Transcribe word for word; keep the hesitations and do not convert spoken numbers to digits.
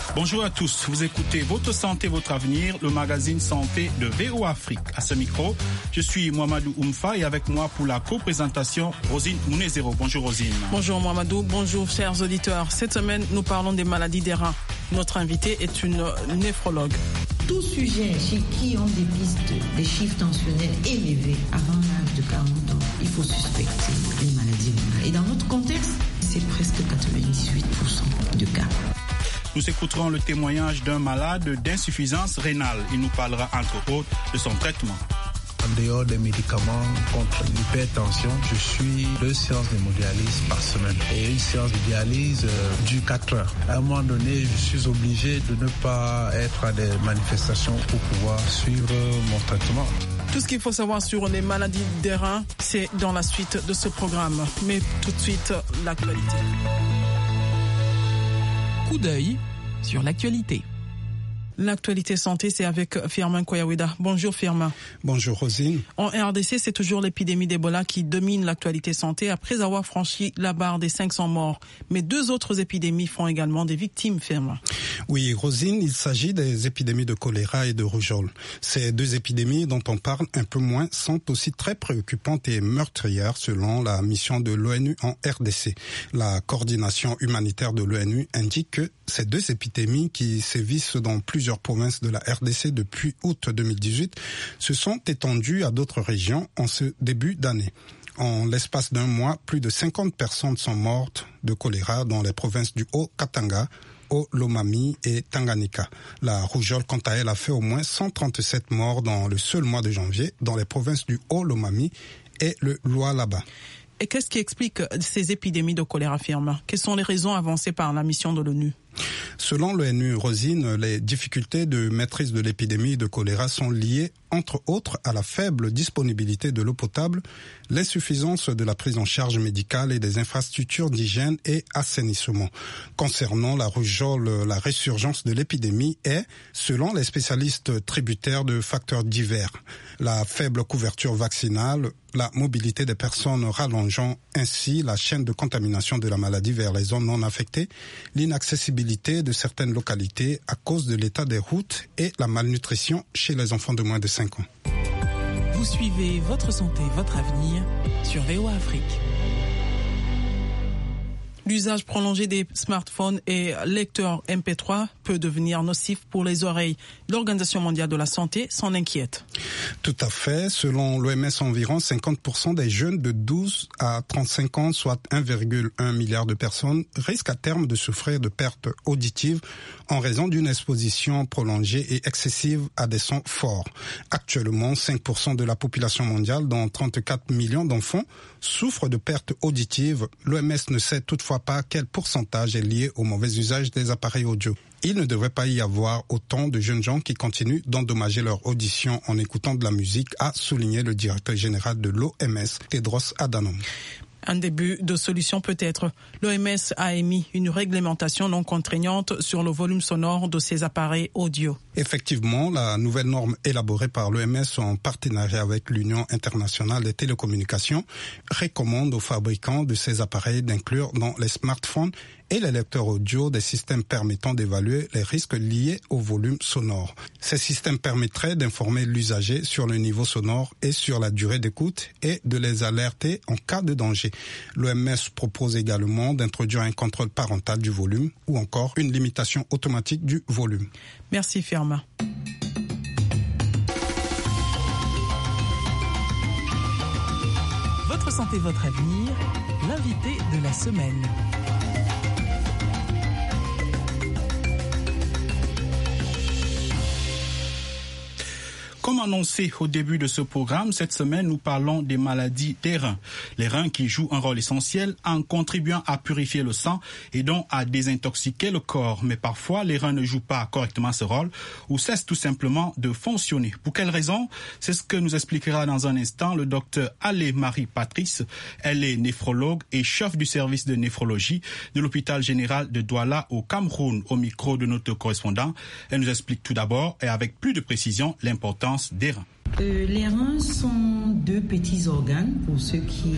Bonjour à tous, vous écoutez Votre Santé, Votre Avenir, le magazine Santé de V O Afrique. À ce micro, je suis Mohamedou Oumfa et avec moi pour la co-présentation, Rosine Mounezero. Bonjour Rosine. Bonjour Mohamedou, bonjour chers auditeurs. Cette semaine, nous parlons des maladies des reins. Notre invitée est une néphrologue. Tout sujet chez qui on dépiste des chiffres tensionnels élevés avant l'âge de quarante ans, il faut suspecter une maladie rénale. Et dans notre contexte, c'est presque quatre-vingt-dix-huit pour cent de cas. Nous écouterons le témoignage d'un malade d'insuffisance rénale. Il nous parlera entre autres de son traitement. En dehors des médicaments contre l'hypertension, je suis deux séances d'hémodialyse par semaine. Et une séance de dialyse euh, dure quatre heures. À un moment donné, je suis obligé de ne pas être à des manifestations pour pouvoir suivre mon traitement. Tout ce qu'il faut savoir sur les maladies des reins, c'est dans la suite de ce programme. Mais tout de suite, l'actualité. Coup d'œil sur l'actualité. L'actualité santé, c'est avec Firmin Koyaweda. Bonjour Firmin. Bonjour Rosine. En R D C, c'est toujours l'épidémie d'Ebola qui domine l'actualité santé après avoir franchi la barre des cinq cents morts. Mais deux autres épidémies font également des victimes, Firmin. Oui, Rosine, il s'agit des épidémies de choléra et de rougeole. Ces deux épidémies dont on parle un peu moins sont aussi très préoccupantes et meurtrières selon la mission de l'ONU en R D C. La coordination humanitaire de l'ONU indique que ces deux épidémies qui sévissent dans plusieurs provinces de la R D C depuis août deux mille dix-huit se sont étendues à d'autres régions en ce début d'année. En l'espace d'un mois, plus de cinquante personnes sont mortes de choléra dans les provinces du Haut-Katanga, Haut-Lomami et Tanganyika. La rougeole, quant à elle, a fait au moins cent trente-sept morts dans le seul mois de janvier dans les provinces du Haut-Lomami et le Lualaba. Et qu'est-ce qui explique ces épidémies de choléra, Firmin? Quelles sont les raisons avancées par la mission de l'ONU? Selon l'ONU, Rosine, les difficultés de maîtrise de l'épidémie de choléra sont liées, entre autres, à la faible disponibilité de l'eau potable, l'insuffisance de la prise en charge médicale et des infrastructures d'hygiène et assainissement. Concernant la rougeole, la résurgence de l'épidémie est, selon les spécialistes, tributaire de facteurs divers. La faible couverture vaccinale, la mobilité des personnes rallongeant ainsi la chaîne de contamination de la maladie vers les zones non affectées, l'inaccessibilité de certaines localités à cause de l'état des routes et la malnutrition chez les enfants de moins de cinq ans. Vous suivez Votre Santé, Votre Avenir sur V O Afrique. L'usage prolongé des smartphones et lecteurs M P trois peut devenir nocif pour les oreilles. L'Organisation mondiale de la santé s'en inquiète. Tout à fait. Selon l'O M S, environ cinquante pour cent des jeunes de douze à trente-cinq ans, soit un virgule un milliard de personnes, risquent à terme de souffrir de pertes auditives en raison d'une exposition prolongée et excessive à des sons forts. Actuellement, cinq pour cent de la population mondiale, dont trente-quatre millions d'enfants, souffrent de pertes auditives. L'O M S ne sait toutefois pas quel pourcentage est lié au mauvais usage des appareils audio. Il ne devrait pas y avoir autant de jeunes gens qui continuent d'endommager leur audition en écoutant de la musique, a souligné le directeur général de l'O M S, Tedros Adhanom. Un début de solution peut-être. L'O M S a émis une réglementation non contraignante sur le volume sonore de ces appareils audio. Effectivement, la nouvelle norme élaborée par l'O M S en partenariat avec l'Union internationale des télécommunications recommande aux fabricants de ces appareils d'inclure dans les smartphones et les lecteurs audio des systèmes permettant d'évaluer les risques liés au volume sonore. Ces systèmes permettraient d'informer l'usager sur le niveau sonore et sur la durée d'écoute et de les alerter en cas de danger. L'O M S propose également d'introduire un contrôle parental du volume ou encore une limitation automatique du volume. Merci Firmin. Votre santé, votre avenir, l'invité de la semaine. Comme annoncé au début de ce programme, cette semaine, nous parlons des maladies des reins. Les reins qui jouent un rôle essentiel en contribuant à purifier le sang et donc à désintoxiquer le corps. Mais parfois, les reins ne jouent pas correctement ce rôle ou cessent tout simplement de fonctionner. Pour quelles raisons? C'est ce que nous expliquera dans un instant le docteur Allé-Marie Patrice. Elle est néphrologue et chef du service de néphrologie de l'hôpital général de Douala au Cameroun. Au micro de notre correspondant, elle nous explique tout d'abord et avec plus de précision l'importance des reins. Euh, les reins sont deux petits organes pour ceux qui